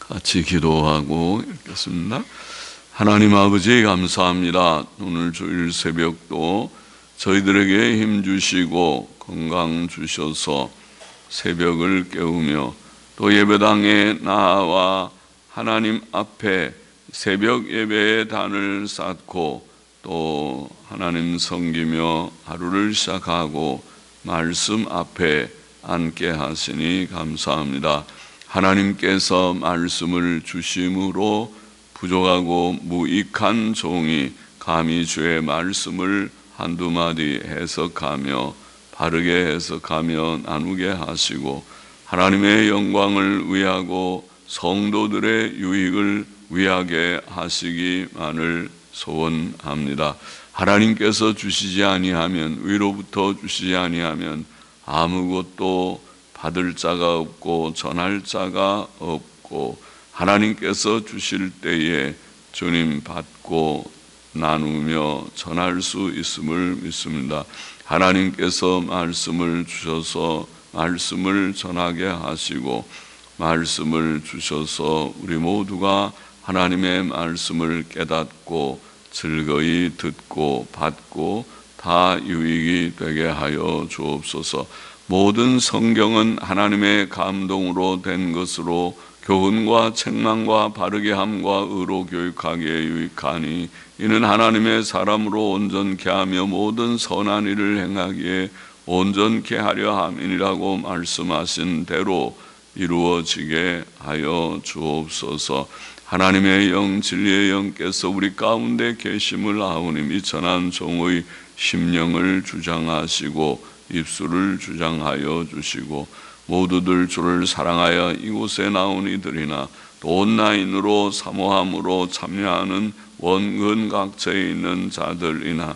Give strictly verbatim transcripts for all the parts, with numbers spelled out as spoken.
같이 기도하고 읽겠습니다. 하나님 아버지 감사합니다. 오늘 주일 새벽도 저희들에게 힘 주시고 건강 주셔서 새벽을 깨우며 또 예배당에 나와 하나님 앞에 새벽 예배의 단을 쌓고 또 하나님 섬기며 하루를 시작하고 말씀 앞에 앉게 하시니 감사합니다. 하나님께서 말씀을 주심으로 부족하고 무익한 종이 감히 주의 말씀을 한두 마디 해석하며 바르게 해석하며 나누게 하시고 하나님의 영광을 위하고 성도들의 유익을 위하게 하시기만을 소원합니다. 하나님께서 주시지 아니하면, 위로부터 주시지 아니하면 아무것도 받을 자가 없고 전할 자가 없고, 하나님께서 주실 때에 주님 받고 나누며 전할 수 있음을 믿습니다. 하나님께서 말씀을 주셔서 말씀을 전하게 하시고 말씀을 주셔서 우리 모두가 하나님의 말씀을 깨닫고 즐거이 듣고 받고 다 유익이 되게 하여 주옵소서. 모든 성경은 하나님의 감동으로 된 것으로 교훈과 책망과 바르게 함과 의로 교육하기에 유익하니 이는 하나님의 사람으로 온전케 하며 모든 선한 일을 행하기에 온전케 하려 함이라고 말씀하신 대로 이루어지게 하여 주옵소서. 하나님의 영 진리의 영께서 우리 가운데 계심을 아오니 미천한 종의 심령을 주장하시고 입술을 주장하여 주시고 모두들 주를 사랑하여 이곳에 나온 이들이나 또 온라인으로 사모함으로 참여하는 원근 각처에 있는 자들이나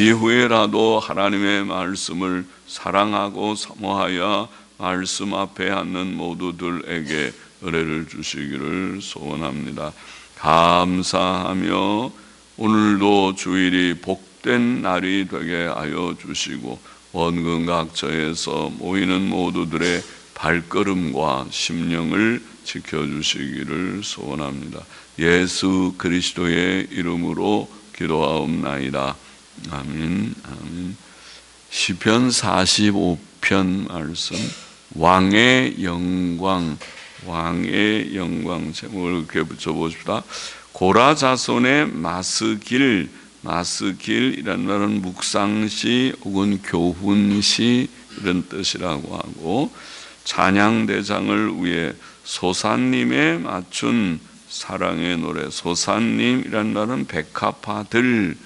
이후에라도 하나님의 말씀을 사랑하고 사모하여 말씀 앞에 앉는 모두들에게 은혜를 주시기를 소원합니다. 감사하며 오늘도 주일이 복된 날이 되게 하여 주시고 원근 각처에서 모이는 모두들의 발걸음과 심령을 지켜주시기를 소원합니다. 예수 그리스도의 이름으로 기도하옵나이다. 아멘. 아멘. 시편 사십오 편 말씀, 왕의 영광, 왕의 영광 제목을 이렇게 붙여보십시다. 고라 자손의 마스길, 마스길이라는 말은 묵상시 혹은 교훈시 이런 뜻이라고 하고, 찬양대장을 위해 소사님에 맞춘 사랑의 노래, 소사님이라는 말은 백합화들이라는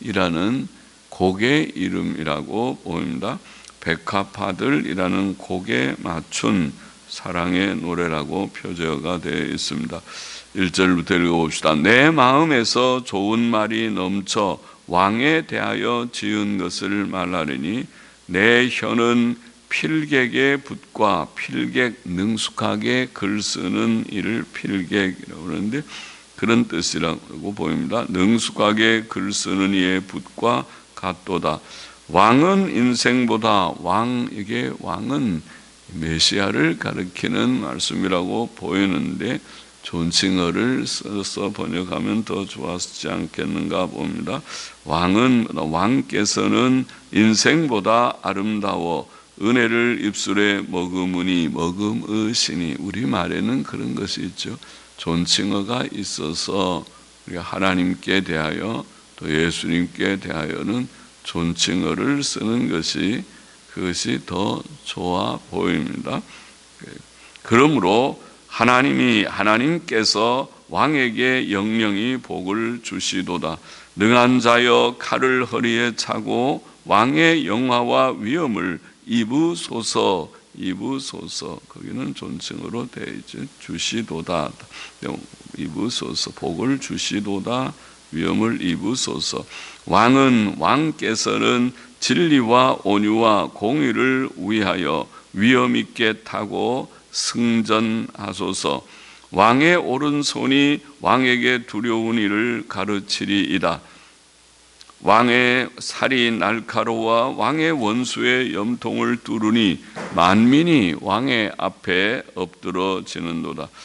곡의 이름이라고 보입니다. 백합화들이라는 곡에 맞춘 사랑의 노래라고 표제가 되어 있습니다. 일 절부터 읽어봅시다. 내 마음에서 좋은 말이 넘쳐 왕에 대하여 지은 것을 말하리니 내 혀는 필객의 붓과 필객, 능숙하게 글 쓰는 일을 필객이라고 하는데 그런 뜻이라고 보입니다. 능숙하게 글 쓰는 이의 붓과 같도다. 왕은 인생보다, 왕, 이게 왕은 메시아를 가리키는 말씀이라고 보이는데 존칭어를 써서 번역하면 더 좋았지 않겠는가 봅니다. 왕은, 왕께서는 인생보다 아름다워 은혜를 입술에 머금으니, 머금으시니, 우리말에는 그런 것이 있죠. 존칭어가 있어서 우리가 하나님께 대하여 또 예수님께 대하여는 존칭어를 쓰는 것이 그것이 더 좋아 보입니다. 그러므로 하나님이 하나님께서 왕에게 영영이 복을 주시도다. 능한 자여 칼을 허리에 차고 왕의 영화와 위엄을 입으소서, 입으소서. 거기는 존칭으로 되어 있죠. 주시도다. 입으소서, 복을 주시도다. 위엄을 입으소서. 왕은, 왕께서는 진리와 온유와 공의를 위하여 위엄 있게 타고 승전하소서. 왕의 오른손이 왕에게 두려운 일을 가르치리이다. 왕의 살이 날카로워 왕의 원수의 염통을 뚫으니 만민이 왕의 앞에 엎드러지는도다.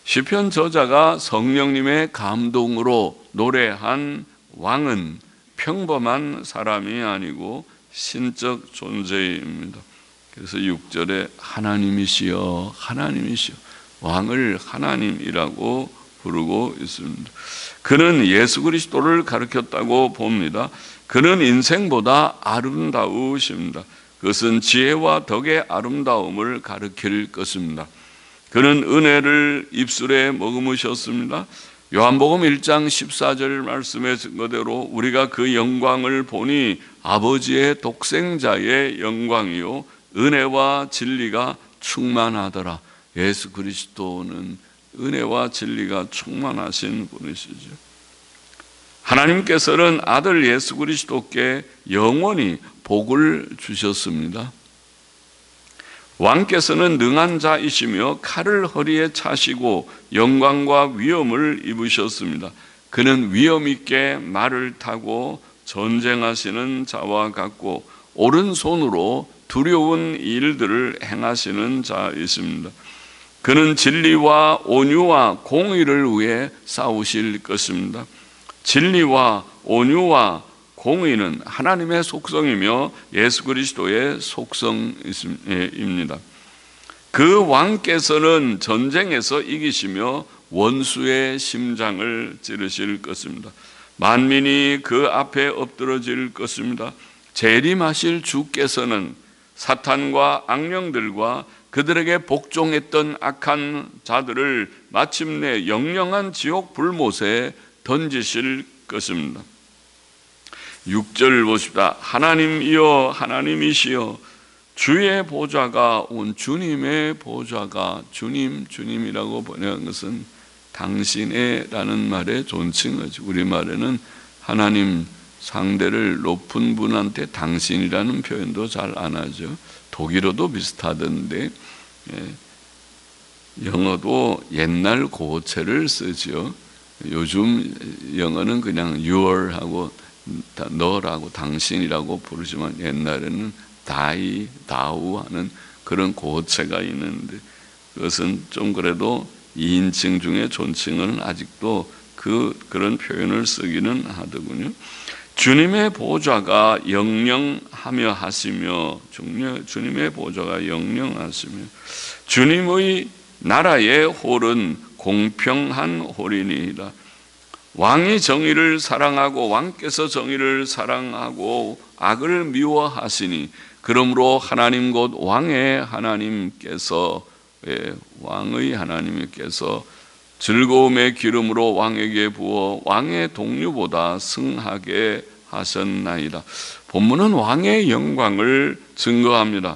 시편 저자가 성령님의 감동으로 노래한 왕은 평범한 사람이 아니고 신적 존재입니다. 그래서 육 절에 하나님이시여 하나님이시여, 왕을 하나님이라고 부르고 있습니다. 그는 예수 그리스도를 가르쳤다고 봅니다. 그는 인생보다 아름다우십니다. 그것은 지혜와 덕의 아름다움을 가르칠 것입니다. 그는 은혜를 입술에 머금으셨습니다. 요한복음 일 장 십사 절 말씀의 증거대로 우리가 그 영광을 보니 아버지의 독생자의 영광이요 은혜와 진리가 충만하더라. 예수 그리스도는 은혜와 진리가 충만하신 분이시죠. 하나님께서는 아들 예수 그리스도께 영원히 복을 주셨습니다. 왕께서는 능한 자이시며 칼을 허리에 차시고 영광과 위엄을 입으셨습니다. 그는 위엄 있게 말을 타고 전쟁하시는 자와 같고 오른손으로 두려운 일들을 행하시는 자이십니다. 그는 진리와 온유와 공의를 위해 싸우실 것입니다. 진리와 온유와 공의는 하나님의 속성이며 예수 그리스도의 속성입니다. 그 왕께서는 전쟁에서 이기시며 원수의 심장을 찌르실 것입니다. 만민이 그 앞에 엎드러질 것입니다. 재림하실 주께서는 사탄과 악령들과 그들에게 복종했던 악한 자들을 마침내 영영한 지옥 불못에 던지실 것입니다. 육 절 보십시다. 하나님이여 하나님이시여 주의 보좌가 온, 주님의 보좌가, 주님 주님이라고 번역한 것은 당신의 라는 말의 존칭어죠. 우리말에는 하나님 상대를 높은 분한테 당신이라는 표현도 잘 안 하죠. 독일어도 비슷하던데 영어도 옛날 고체를 쓰죠. 요즘 영어는 그냥 your 하고 너라고 당신이라고 부르지만 옛날에는 다이, 다우 하는 그런 고체가 있는데 그것은 좀 그래도 이인칭 중에 존칭은 아직도 그, 그런 표현을 쓰기는 하더군요. 주님의 보좌가 영영하며 하시며, 주님의 보좌가 영영하시며, 주님의 나라의 홀은 공평한 홀이니이다. 왕이 정의를 사랑하고 왕께서 정의를 사랑하고 악을 미워하시니, 그러므로 하나님 곧 왕의 하나님께서, 예, 왕의 하나님께서 즐거움의 기름으로 왕에게 부어 왕의 동류보다 승하게 하셨나이다. 본문은 왕의 영광을 증거합니다.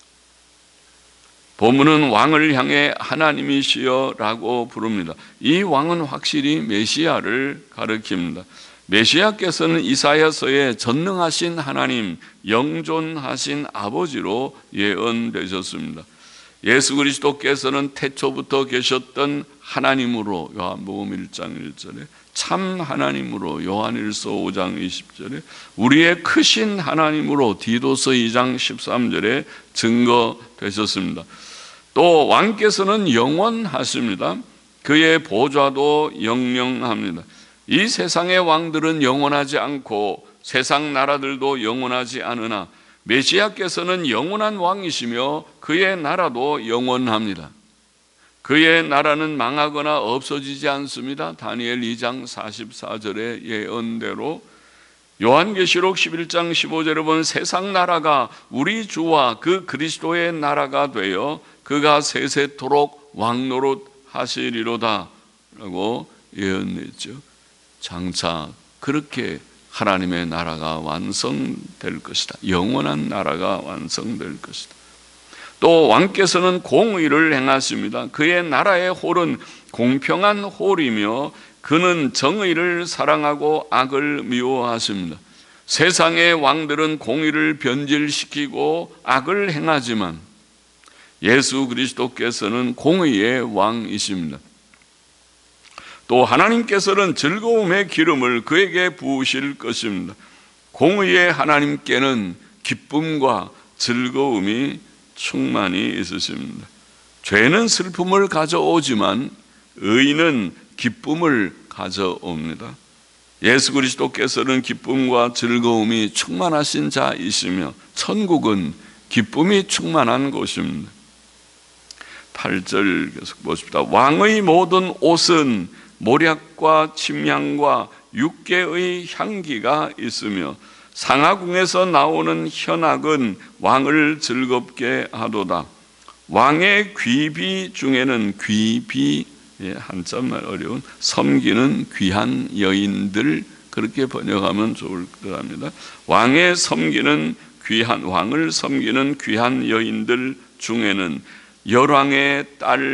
본문은 왕을 향해 하나님이시여 라고 부릅니다. 이 왕은 확실히 메시아를 가리킵니다. 메시아께서는 이사야서에 전능하신 하나님, 영존하신 아버지로 예언되셨습니다. 예수 그리스도께서는 태초부터 계셨던 하나님으로, 요한복음 일 장 일 절에 참 하나님으로, 요한일서 오 장 이십 절에 우리의 크신 하나님으로, 디도서 이 장 십삼 절에 증거되셨습니다. 또 왕께서는 영원하십니다. 그의 보좌도 영영합니다. 이 세상의 왕들은 영원하지 않고 세상 나라들도 영원하지 않으나 메시아께서는 영원한 왕이시며 그의 나라도 영원합니다. 그의 나라는 망하거나 없어지지 않습니다. 다니엘 이 장 사십사 절의 예언대로 요한계시록 십일 장 십오 절에 보면 세상 나라가 우리 주와 그 그리스도의 나라가 되어 그가 세세토록 왕노릇 하시리로다 라고 예언했죠. 장차 그렇게 하나님의 나라가 완성될 것이다. 영원한 나라가 완성될 것이다. 또 왕께서는 공의를 행하십니다. 그의 나라의 홀은 공평한 홀이며 그는 정의를 사랑하고 악을 미워하십니다. 세상의 왕들은 공의를 변질시키고 악을 행하지만 예수 그리스도께서는 공의의 왕이십니다. 또 하나님께서는 즐거움의 기름을 그에게 부으실 것입니다. 공의의 하나님께는 기쁨과 즐거움이 충만히 있으십니다. 죄는 슬픔을 가져오지만 의인은 기쁨을 가져옵니다. 예수 그리스도께서는 기쁨과 즐거움이 충만하신 자이시며 천국은 기쁨이 충만한 곳입니다. 팔 절 계속 보십시다. 왕의 모든 옷은 모략과 침향과 육개의 향기가 있으며 상하궁에서 나오는 현악은 왕을 즐겁게 하도다. 왕의 귀비 중에는 귀비, 한자말 어려운, 섬기는 귀한 여인들, 그렇게 번역하면 좋을 것 같습니다. 왕의 섬기는 귀한, 왕을 섬기는 귀한 여인들 중에는 열왕의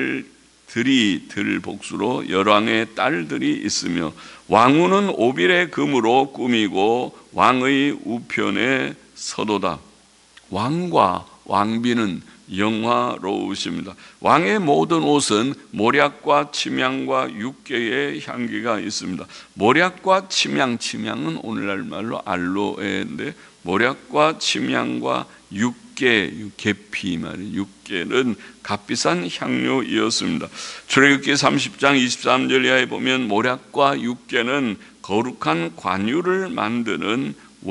딸들이, 들 복수로 열왕의 딸들이 있으며 왕후는 오빌의 금으로 꾸미고 왕의 우편에 서도다. 왕과 왕비는 영화로우십니다. 왕의 모든 옷은 모략과 침향과 육개의 향기가 있습니다. 모략과 침향, 침향은 오늘날 말로 알로에인데 모략과 침향과 육개, 계피 말이에요. 육개는 값비싼 향료이었습니다. 출애굽기 삼십 장 이십삼 절 이하에 보면 모략과 육개는 거룩한 관유를 만드는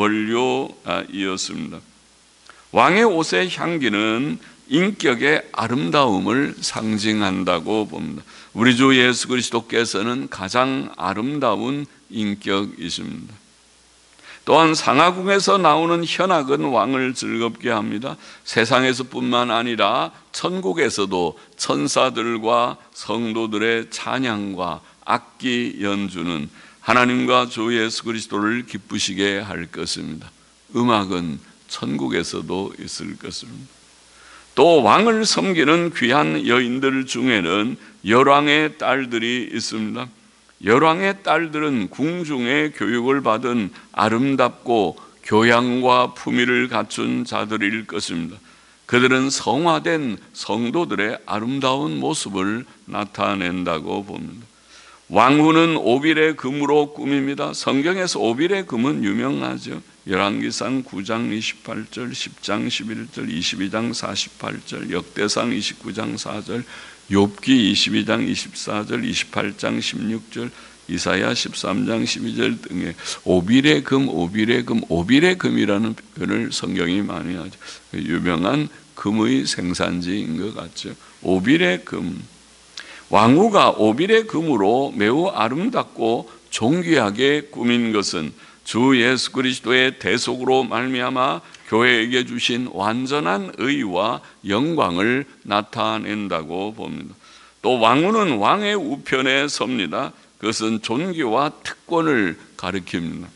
원료이었습니다. 왕의 옷의 향기는 인격의 아름다움을 상징한다고 봅니다. 우리 주 예수 그리스도께서는 가장 아름다운 인격이십니다. 또한 상하궁에서 나오는 현악은 왕을 즐겁게 합니다. 세상에서뿐만 아니라 천국에서도 천사들과 성도들의 찬양과 악기 연주는 하나님과 주 예수 그리스도를 기쁘시게 할 것입니다. 음악은 천국에서도 있을 것입니다. 또 왕을 섬기는 귀한 여인들 중에는 열왕의 딸들이 있습니다. 열왕의 딸들은 궁중의 교육을 받은 아름답고 교양과 품위를 갖춘 자들일 것입니다. 그들은 성화된 성도들의 아름다운 모습을 나타낸다고 봅니다. 왕후는 오빌의 금으로 꾸밉니다. 성경에서 오빌의 금은 유명하죠. 열왕기상 구 장 이십팔 절, 십 장 십일 절, 이십이 장 사십팔 절, 역대상 이십구 장 사 절, 욥기 이십이 장 이십사 절, 이십팔 장 십육 절, 이사야 십삼 장 십이 절 등의 오빌의 금, 오빌의 금, 오빌의 금이라는 표현을 성경이 많이 하죠. 유명한 금의 생산지인 것 같죠. 오빌의 금. 왕후가 오빌의 금으로 매우 아름답고 존귀하게 꾸민 것은 주 예수 그리스도의 대속으로 말미암아 교회에게 주신 완전한 의와 영광을 나타낸다고 봅니다. 또 왕후는 왕의 우편에 섭니다. 그것은 존귀와 특권을 가리킵니다.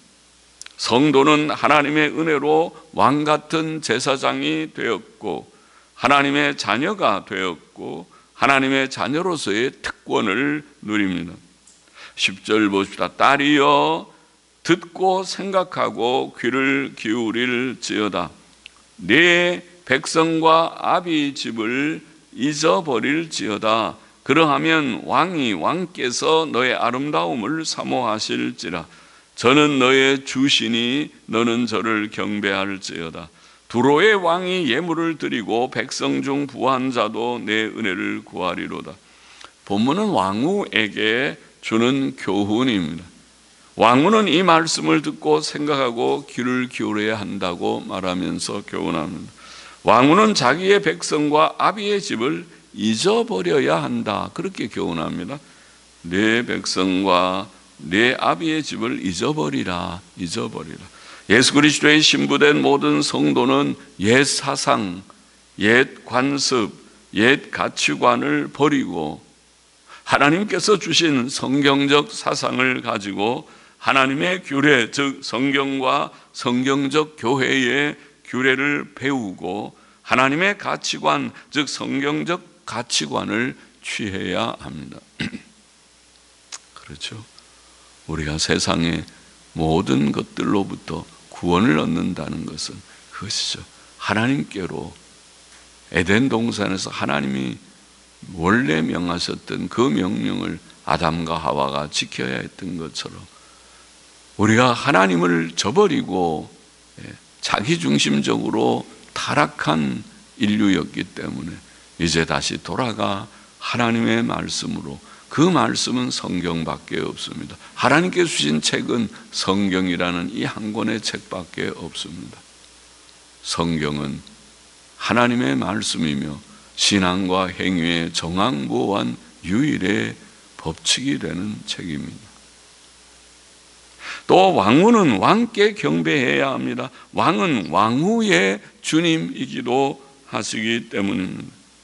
성도는 하나님의 은혜로 왕 같은 제사장이 되었고 하나님의 자녀가 되었고 하나님의 자녀로서의 특권을 누립니다. 십 절 보십시다. 딸이여 듣고 생각하고 귀를 기울일지어다. 네 백성과 아비 집을 잊어버릴지어다. 그러하면 왕이 왕께서 너의 아름다움을 사모하실지라. 저는 너의 주시니 너는 저를 경배할지어다. 두로의 왕이 예물을 드리고 백성 중 부한 자도 내 은혜를 구하리로다. 본문은 왕후에게 주는 교훈입니다. 왕후는 이 말씀을 듣고 생각하고 귀를 기울여야 한다고 말하면서 교훈합니다. 왕후는 자기의 백성과 아비의 집을 잊어버려야 한다, 그렇게 교훈합니다. 내 백성과 내 아비의 집을 잊어버리라, 잊어버리라. 예수 그리스도의 신부된 모든 성도는 옛 사상, 옛 관습, 옛 가치관을 버리고 하나님께서 주신 성경적 사상을 가지고 하나님의 규례, 즉 성경과 성경적 교회의 규례를 배우고 하나님의 가치관, 즉 성경적 가치관을 취해야 합니다. 그렇죠. 우리가 세상의 모든 것들로부터 구원을 얻는다는 것은 그것이죠. 하나님께로 에덴 동산에서 하나님이 원래 명하셨던 그 명령을 아담과 하와가 지켜야 했던 것처럼 우리가 하나님을 저버리고 자기중심적으로 타락한 인류였기 때문에 이제 다시 돌아가 하나님의 말씀으로 그 말씀은 성경밖에 없습니다. 하나님께서 주신 책은 성경이라는 이 한 권의 책밖에 없습니다. 성경은 하나님의 말씀이며 신앙과 행위의 정황무한 유일의 법칙이 되는 책입니다. 또 왕후는 왕께 경배해야 합니다. 왕은 왕후의 주님이기도 하시기 때문입니다.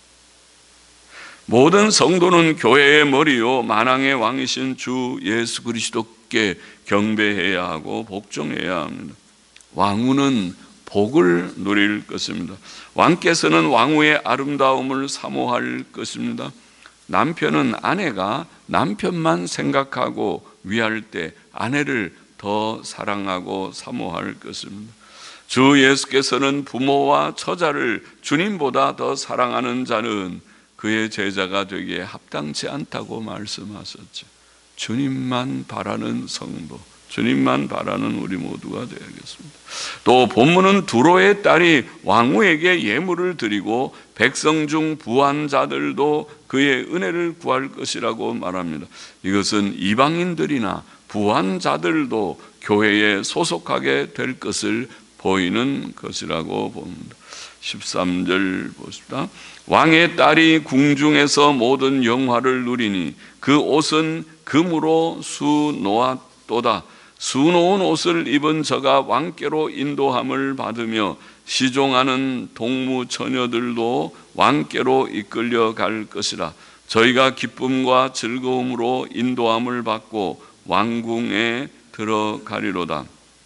모든 성도는 교회의 머리요 만왕의 왕이신 주 예수 그리스도께 경배해야 하고 복종해야 합니다. 왕후는 복을 누릴 것입니다. 왕께서는 왕후의 아름다움을 사모할 것입니다. 남편은 아내가 남편만 생각하고 위할 때 아내를 더 사랑하고 사모할 것입니다. 주 예수께서는 부모와 처자를 주님보다 더 사랑하는 자는 그의 제자가 되기에 합당치 않다고 말씀하셨죠. 주님만 바라는 성도, 주님만 바라는 우리 모두가 되어야겠습니다. 또 본문은 두로의 딸이 왕후에게 예물을 드리고 백성 중 부한 자들도 그의 은혜를 구할 것이라고 말합니다. 이것은 이방인들이나 부한 자들도 교회에 소속하게 될 것을 보이는 것이라고 봅니다. 십삼 절 보십시다. 왕의 딸이 궁중에서 모든 영화를 누리니 그 옷은 금으로 수놓았도다. 수놓은 옷을 입은 저가 왕께로 인도함을 받으며 시종하는 동무 처녀들도 왕께로 이끌려 갈 것이라. 저희가 기쁨과 즐거움으로 인도함을 받고 왕궁에 들어가리로다.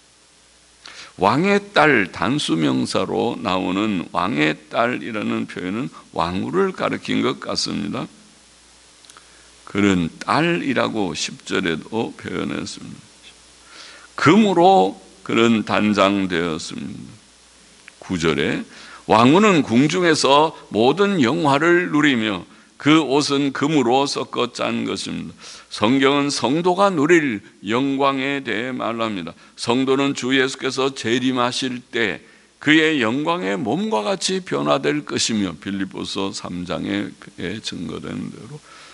왕의 딸 단수명사로 나오는 왕의 딸이라는 표현은 왕후를 가리킨 것 같습니다. 그는 딸이라고 십 절에도 표현했습니다. 금으로 그는 단장되었습니다. 구 절에 왕후는 궁중에서 모든 영화를 누리며 그 옷은 금으로 섞어 짠 것입니다. 성경은 성도가 누릴 영광에 대해 말합니다. 성도는 주 예수께서 재림하실 때 그의 영광의 몸과 같이 변화될 것이며 빌립보서 삼 장에 증거된 대로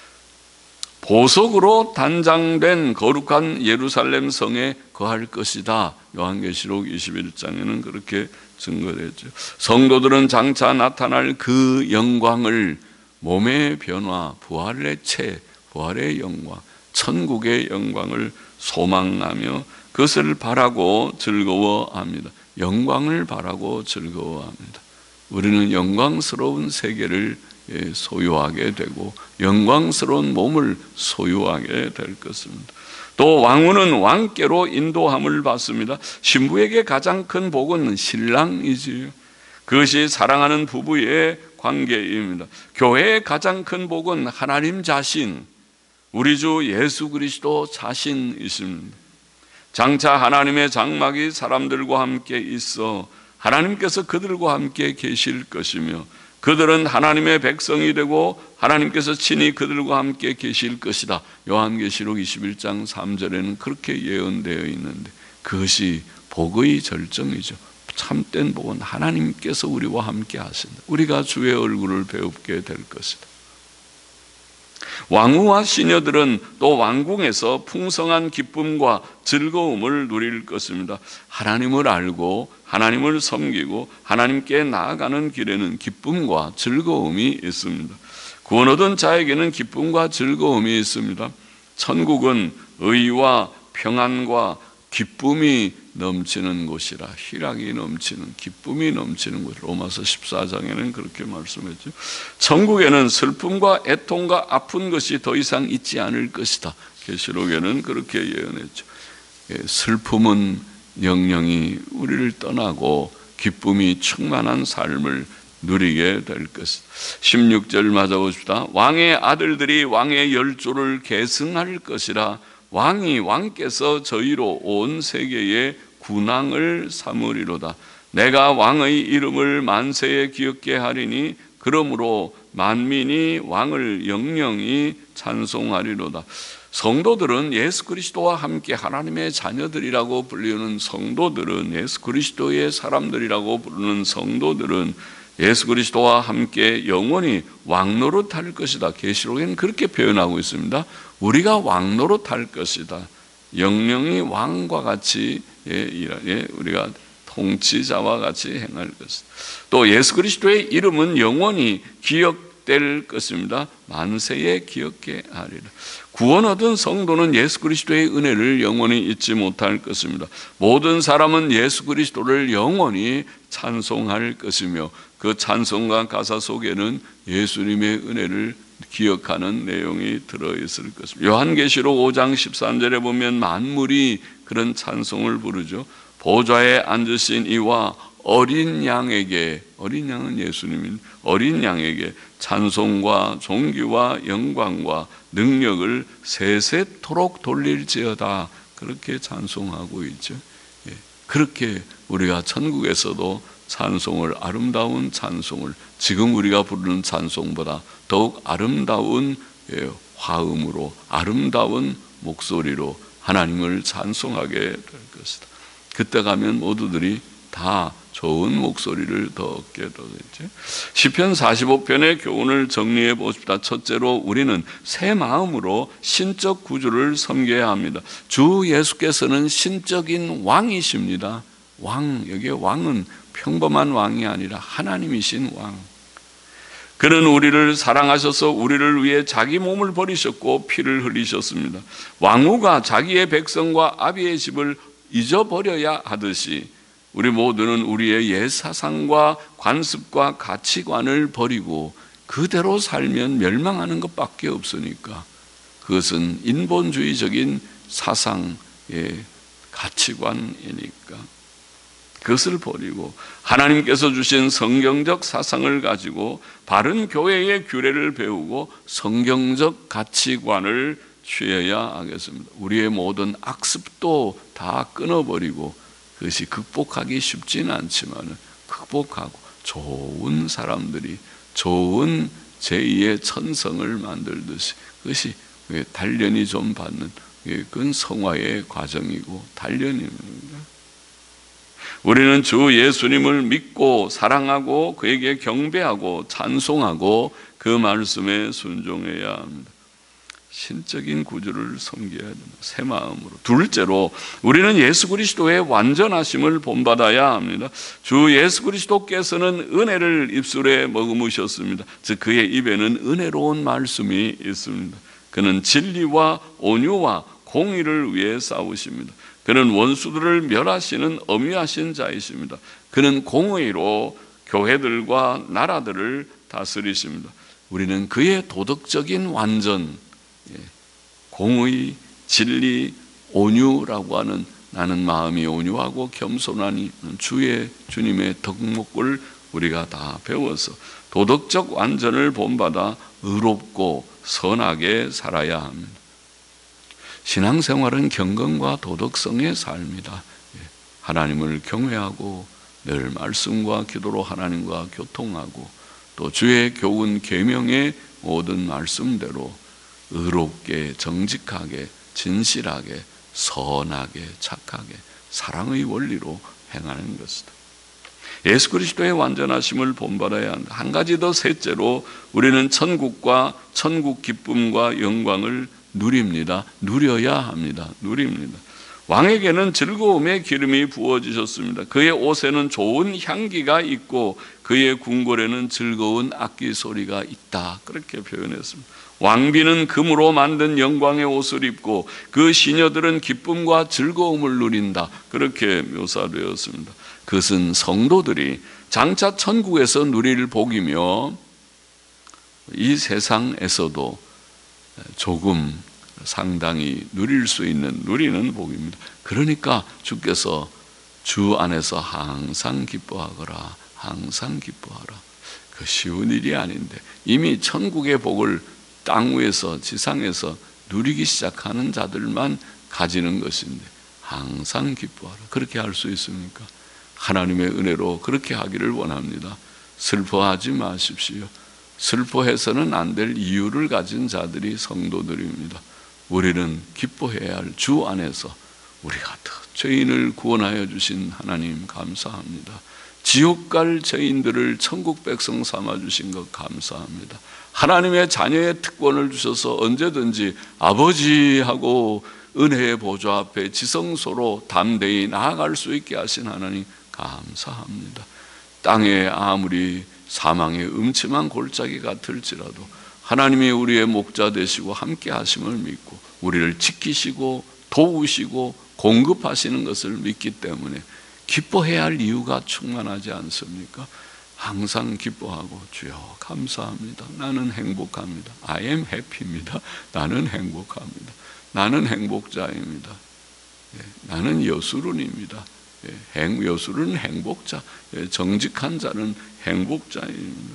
보석으로 단장된 거룩한 예루살렘 성에 거할 것이다. 요한계시록 이십일 장에는 그렇게 증거됐죠. 성도들은 장차 나타날 그 영광을 몸의 변화, 부활의 체, 부활의 영광, 천국의 영광을 소망하며 그것을 바라고 즐거워합니다. 영광을 바라고 즐거워합니다. 우리는 영광스러운 세계를 소유하게 되고 영광스러운 몸을 소유하게 될 것입니다. 또 왕후는 왕께로 인도함을 받습니다. 신부에게 가장 큰 복은 신랑이지요. 그것이 사랑하는 부부의 관계입니다. 교회의 가장 큰 복은 하나님 자신, 우리 주 예수 그리스도 자신이십니다. 장차 하나님의 장막이 사람들과 함께 있어 하나님께서 그들과 함께 계실 것이며 그들은 하나님의 백성이 되고 하나님께서 친히 그들과 함께 계실 것이다. 요한계시록 이십일 장 삼 절에는 그렇게 예언되어 있는데 그것이 복의 절정이죠. 참된 복은 하나님께서 우리와 함께 하신다. 우리가 주의 얼굴을 배웁게 될 것이다. 왕후와 시녀들은 또 왕궁에서 풍성한 기쁨과 즐거움을 누릴 것입니다. 하나님을 알고 하나님을 섬기고 하나님께 나아가는 길에는 기쁨과 즐거움이 있습니다. 구원 얻은 자에게는 기쁨과 즐거움이 있습니다. 천국은 의와 평안과 기쁨이 넘치는 곳이라. 희락이 넘치는, 기쁨이 넘치는 곳. 로마서 십사 장에는 그렇게 말씀했죠. 천국에는 슬픔과 애통과 아픈 것이 더 이상 있지 않을 것이다. 계시록에는 그렇게 예언했죠. 슬픔은 영영이 우리를 떠나고 기쁨이 충만한 삶을 누리게 될 것이다. 십육 절 맞아봅시다. 왕의 아들들이 왕의 열조를 계승할 것이라. 왕이 왕께서 저희로 온 세계에 군왕을 삼으리로다. 내가 왕의 이름을 만세에 기억게 하리니 그러므로 만민이 왕을 영영히 찬송하리로다. 성도들은 예수 그리스도와 함께 하나님의 자녀들이라고 불리는 성도들은, 예수 그리스도의 사람들이라고 부르는 성도들은 예수 그리스도와 함께 영원히 왕노릇할 것이다. 계시록에는 그렇게 표현하고 있습니다. 우리가 왕노릇할 것이다. 영영이 왕과 같이 예, 우리가 통치자와 같이 행할 것이다. 또 예수 그리스도의 이름은 영원히 기억될 것입니다. 만세에 기억게 하리라. 구원 얻은 성도는 예수 그리스도의 은혜를 영원히 잊지 못할 것입니다. 모든 사람은 예수 그리스도를 영원히 찬송할 것이며 그 찬송과 가사 속에는 예수님의 은혜를 기억하는 내용이 들어있을 것입니다. 요한계시록 오 장 십삼 절에 보면 만물이 그런 찬송을 부르죠. 보좌에 앉으신 이와 어린 양에게, 어린 양은 예수님인 어린 양에게 찬송과 존귀와 영광과 능력을 세세토록 돌릴지어다. 그렇게 찬송하고 있죠. 예, 그렇게 우리가 천국에서도 찬송을, 아름다운 찬송을, 지금 우리가 부르는 찬송보다 더욱 아름다운 화음으로, 아름다운 목소리로 하나님을 찬송하게 될 것이다. 그때 가면 모두들이 다 좋은 목소리를 더 얻게 되겠죠. 시편 사십오 편의 교훈을 정리해 보십시다. 첫째로 우리는 새 마음으로 신적 구주를 섬겨야 합니다. 주 예수께서는 신적인 왕이십니다. 왕, 여기에 왕은 평범한 왕이 아니라 하나님이신 왕. 그는 우리를 사랑하셔서 우리를 위해 자기 몸을 버리셨고 피를 흘리셨습니다. 왕후가 자기의 백성과 아비의 집을 잊어버려야 하듯이 우리 모두는 우리의 옛 사상과 관습과 가치관을 버리고 그대로 살면 멸망하는 것밖에 없으니까, 그것은 인본주의적인 사상의 가치관이니까 그것을 버리고 하나님께서 주신 성경적 사상을 가지고 바른 교회의 규례를 배우고 성경적 가치관을 취해야 하겠습니다. 우리의 모든 악습도 다 끊어버리고, 그것이 극복하기 쉽지는 않지만 극복하고 좋은 사람들이 좋은 제이의 천성을 만들듯이, 그것이 단련이 좀 받는, 그건 성화의 과정이고 단련입니다. 우리는 주 예수님을 믿고 사랑하고 그에게 경배하고 찬송하고 그 말씀에 순종해야 합니다. 신적인 구주를 섬겨야 됩니다. 새 마음으로. 둘째로 우리는 예수 그리스도의 완전하심을 본받아야 합니다. 주 예수 그리스도께서는 은혜를 입술에 머금으셨습니다. 즉 그의 입에는 은혜로운 말씀이 있습니다. 그는 진리와 온유와 공의를 위해 싸우십니다. 그는 원수들을 멸하시는 엄위하신 자이십니다. 그는 공의로 교회들과 나라들을 다스리십니다. 우리는 그의 도덕적인 완전, 공의, 진리, 온유라고 하는, 나는 마음이 온유하고 겸손하니 주의 주님의 덕목을 우리가 다 배워서 도덕적 완전을 본받아 의롭고 선하게 살아야 합니다. 신앙생활은 경건과 도덕성의 삶이다. 하나님을 경외하고 늘 말씀과 기도로 하나님과 교통하고 또 주의 교훈 계명의 모든 말씀대로 의롭게 정직하게 진실하게 선하게 착하게 사랑의 원리로 행하는 것이다. 예수 그리스도의 완전하심을 본받아야 한다. 한 가지 더, 셋째로 우리는 천국과 천국 기쁨과 영광을 누립니다. 누려야 합니다. 누립니다. 왕에게는 즐거움의 기름이 부어지셨습니다. 그의 옷에는 좋은 향기가 있고 그의 궁궐에는 즐거운 악기 소리가 있다. 그렇게 표현했습니다. 왕비는 금으로 만든 영광의 옷을 입고 그 시녀들은 기쁨과 즐거움을 누린다. 그렇게 묘사되었습니다. 그것은 성도들이 장차 천국에서 누릴 복이며 이 세상에서도 조금 상당히 누릴 수 있는, 누리는 복입니다. 그러니까 주께서 주 안에서 항상 기뻐하거라, 항상 기뻐하라. 그 쉬운 일이 아닌데 이미 천국의 복을 땅 위에서, 지상에서 누리기 시작하는 자들만 가지는 것인데 항상 기뻐하라. 그렇게 할 수 있습니까? 하나님의 은혜로 그렇게 하기를 원합니다. 슬퍼하지 마십시오. 슬퍼해서는 안 될 이유를 가진 자들이 성도들입니다. 우리는 기뻐해야 할 주 안에서 우리가 더 죄인을 구원하여 주신 하나님 감사합니다. 지옥 갈 죄인들을 천국 백성 삼아주신 것 감사합니다. 하나님의 자녀의 특권을 주셔서 언제든지 아버지하고 은혜의 보좌 앞에 지성소로 담대히 나아갈 수 있게 하신 하나님 감사합니다. 땅에 아무리 사망의 음침한 골짜기 같을지라도 하나님이 우리의 목자 되시고 함께 하심을 믿고 우리를 지키시고 도우시고 공급하시는 것을 믿기 때문에 기뻐해야 할 이유가 충만하지 않습니까? 항상 기뻐하고 주여 감사합니다. 나는 행복합니다. I am happy입니다. 나는 행복합니다. 나는 행복자입니다. 예, 나는 여수론입니다. 예, 행, 여수론 행복자, 예, 정직한 자는 행복자입니다.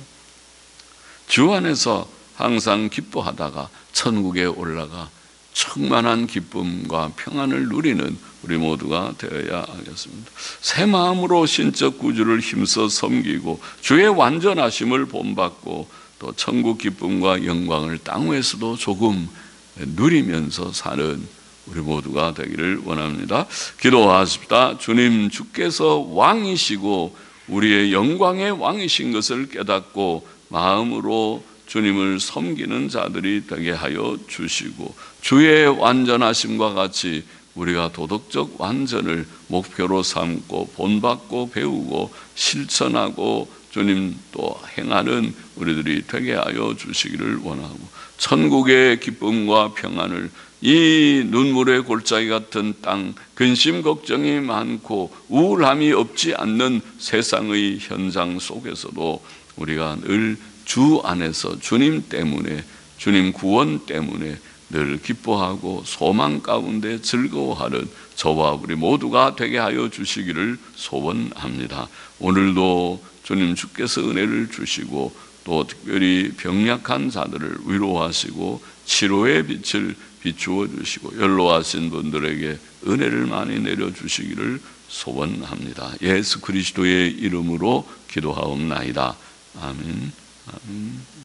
주 안에서 항상 기뻐하다가 천국에 올라가 충만한 기쁨과 평안을 누리는 우리 모두가 되어야 하겠습니다. 새 마음으로 신적 구주를 힘써 섬기고 주의 완전하심을 본받고 또 천국 기쁨과 영광을 땅 위에서도 조금 누리면서 사는 우리 모두가 되기를 원합니다. 기도하십시다. 주님, 주께서 왕이시고 우리의 영광의 왕이신 것을 깨닫고 마음으로 주님을 섬기는 자들이 되게 하여 주시고 주의 완전하심과 같이 우리가 도덕적 완전을 목표로 삼고 본받고 배우고 실천하고 주님 또 행하는 우리들이 되게 하여 주시기를 원하고 천국의 기쁨과 평안을 이 눈물의 골짜기 같은 땅, 근심 걱정이 많고 우울함이 없지 않는 세상의 현장 속에서도 우리가 늘 주 안에서 주님 때문에, 주님 구원 때문에 늘 기뻐하고 소망 가운데 즐거워하는 저와 우리 모두가 되게 하여 주시기를 소원합니다. 오늘도 주님 주께서 은혜를 주시고 또 특별히 병약한 자들을 위로하시고 치료의 빛을 비추어 주시고 연로하신 분들에게 은혜를 많이 내려주시기를 소원합니다. 예수 그리스도의 이름으로 기도하옵나이다. 아멘. 아멘.